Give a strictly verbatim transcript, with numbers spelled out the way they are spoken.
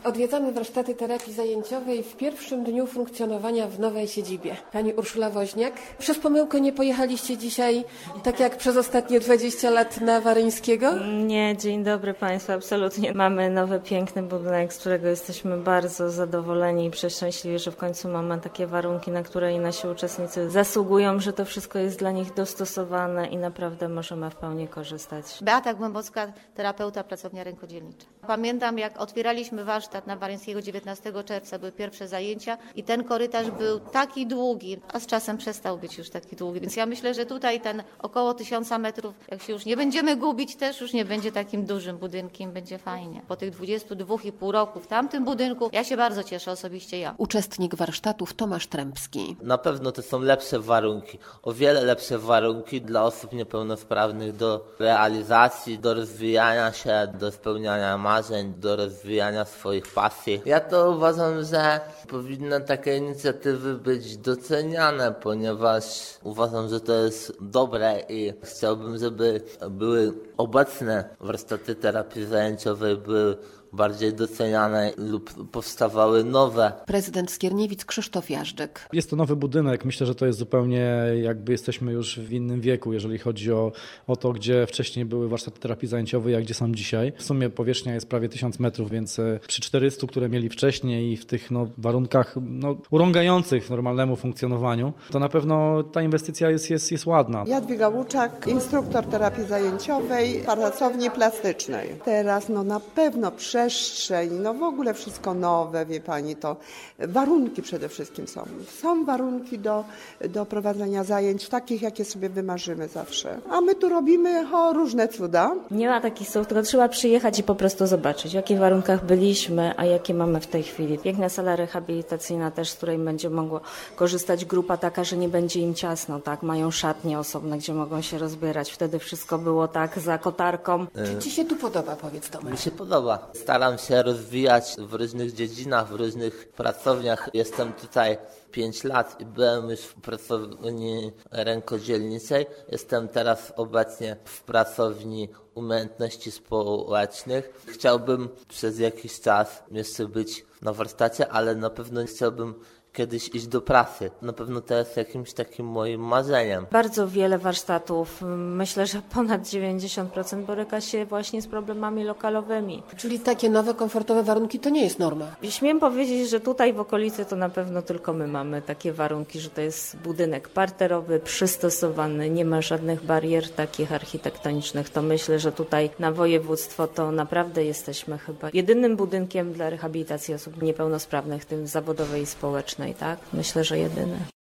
Odwiedzamy warsztaty terapii zajęciowej w pierwszym dniu funkcjonowania w nowej siedzibie. Pani Urszula Woźniak, przez pomyłkę nie pojechaliście dzisiaj, tak jak przez ostatnie dwadzieścia lat, na Waryńskiego? Nie, dzień dobry Państwu, absolutnie. Mamy nowy, piękny budynek, z którego jesteśmy bardzo zadowoleni i przeszczęśliwi, że w końcu mamy takie warunki, na które i nasi uczestnicy zasługują, że to wszystko jest dla nich dostosowane i naprawdę możemy w pełni korzystać. Beata Głębocka, terapeuta, pracownia rękodzielnicza. Pamiętam, jak otwieraliśmy warsztat na Waryńskiego dziewiętnastego czerwca, były pierwsze zajęcia i ten korytarz był taki długi, a z czasem przestał być już taki długi. Więc ja myślę, że tutaj ten około tysiąca metrów, jak się już nie będziemy gubić, też już nie będzie takim dużym budynkiem, będzie fajnie. Po tych dwudziestu dwóch i pół roku w tamtym budynku ja się bardzo cieszę, osobiście ja. Uczestnik warsztatów Tomasz Trębski. Na pewno to są lepsze warunki, o wiele lepsze warunki dla osób niepełnosprawnych do realizacji, do rozwijania się, do spełniania marzeń, do rozwijania swoich pasji. Ja to uważam, że powinny takie inicjatywy być doceniane, ponieważ uważam, że to jest dobre i chciałbym, żeby były obecne warsztaty terapii zajęciowej, były bardziej doceniane lub powstawały nowe. Prezydent Skierniewic Krzysztof Jażdżek. Jest to nowy budynek. Myślę, że to jest zupełnie jakby jesteśmy już w innym wieku, jeżeli chodzi o, o to, gdzie wcześniej były warsztaty terapii zajęciowej, a gdzie są dzisiaj. W sumie powierzchnia jest prawie tysiąc metrów, więc przy czterystu, które mieli wcześniej i w tych no, warunkach no, urągających normalnemu funkcjonowaniu, to na pewno ta inwestycja jest, jest, jest ładna. Jadwiga Łuczak, instruktor terapii zajęciowej, pracowni plastycznej. Teraz no na pewno przed przestrzeń, no w ogóle wszystko nowe, wie pani, to warunki przede wszystkim są. Są warunki do, do prowadzenia zajęć takich, jakie sobie wymarzymy zawsze. A my tu robimy o, różne cuda. Nie ma takich słów, tylko trzeba przyjechać i po prostu zobaczyć, w jakich warunkach byliśmy, a jakie mamy w tej chwili. Piękna sala rehabilitacyjna też, z której będzie mogła korzystać grupa taka, że nie będzie im ciasno, tak? Mają szatnie osobne, gdzie mogą się rozbierać. Wtedy wszystko było tak za kotarką. Czy ci się tu podoba, powiedz Tomek? Mi się podoba. Staram się rozwijać w różnych dziedzinach, w różnych pracowniach. Jestem tutaj pięć lat i byłem już w pracowni rękodzielniczej. Jestem teraz obecnie w pracowni umiejętności społecznych. Chciałbym przez jakiś czas jeszcze być na warsztacie, ale na pewno chciałbym kiedyś iść do pracy. Na pewno to jest jakimś takim moim marzeniem. Bardzo wiele warsztatów, myślę, że ponad dziewięćdziesiąt procent boryka się właśnie z problemami lokalowymi. Czyli takie nowe, komfortowe warunki to nie jest norma. Śmiem powiedzieć, że tutaj w okolicy to na pewno tylko my mamy takie warunki, że to jest budynek parterowy, przystosowany, nie ma żadnych barier takich architektonicznych. To myślę, że tutaj na województwo to naprawdę jesteśmy chyba jedynym budynkiem dla rehabilitacji osób niepełnosprawnych, tym zawodowej i społecznej. Tak? Myślę, że jedyny.